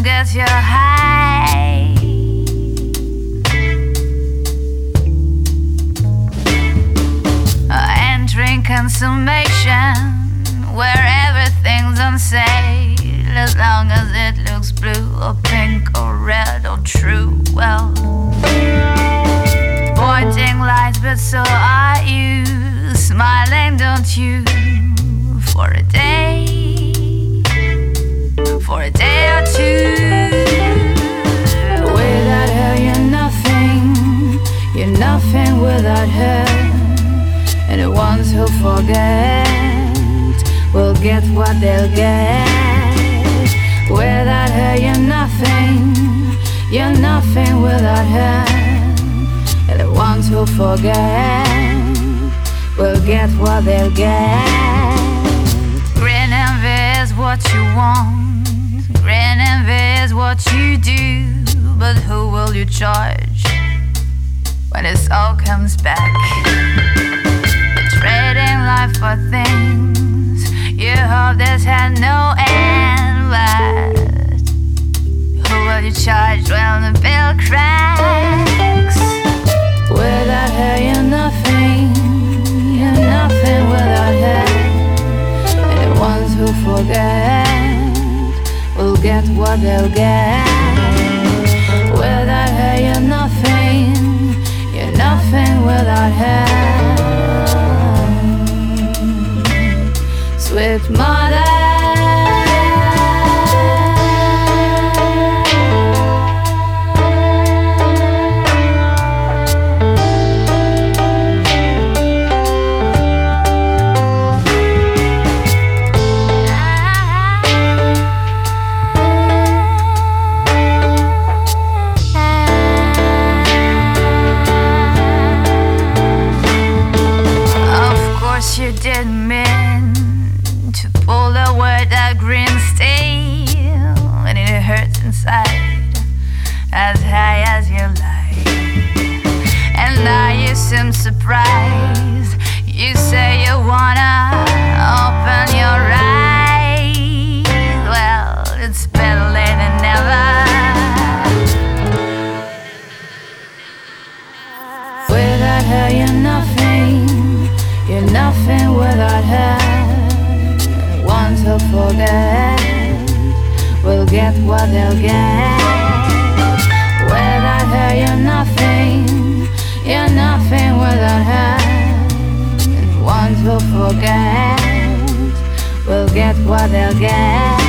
get your high. Entering consummation, where everything's on sale, as long as it looks blue or pink or red or true. Well, pointing lights, but so are you. Smiling, don't you? For a day or two. Without her, you're nothing without her. And the ones who forget will get what they'll get. Without her, you're nothing without her. And the ones who forget will get what they'll get. Grin envy is what you want, grin envy is what you do. But who will you charge when this all comes back? Trading life for things you hope this had no end. But who will you charge when the bill cracks? Without her, you're nothing without her. And the ones who forget will get what they'll get. Without her, you're nothing without her. Sweet mother, you didn't mean to pull away that green steel, and it hurts inside as high as your life. And now you seem surprised. You say you wanna open your eyes. Well, it's better late than never. Without her, you're nothing without her. And the ones who forget will get what they'll get. Without her, you're nothing without her. And the ones who forget will get what they'll get.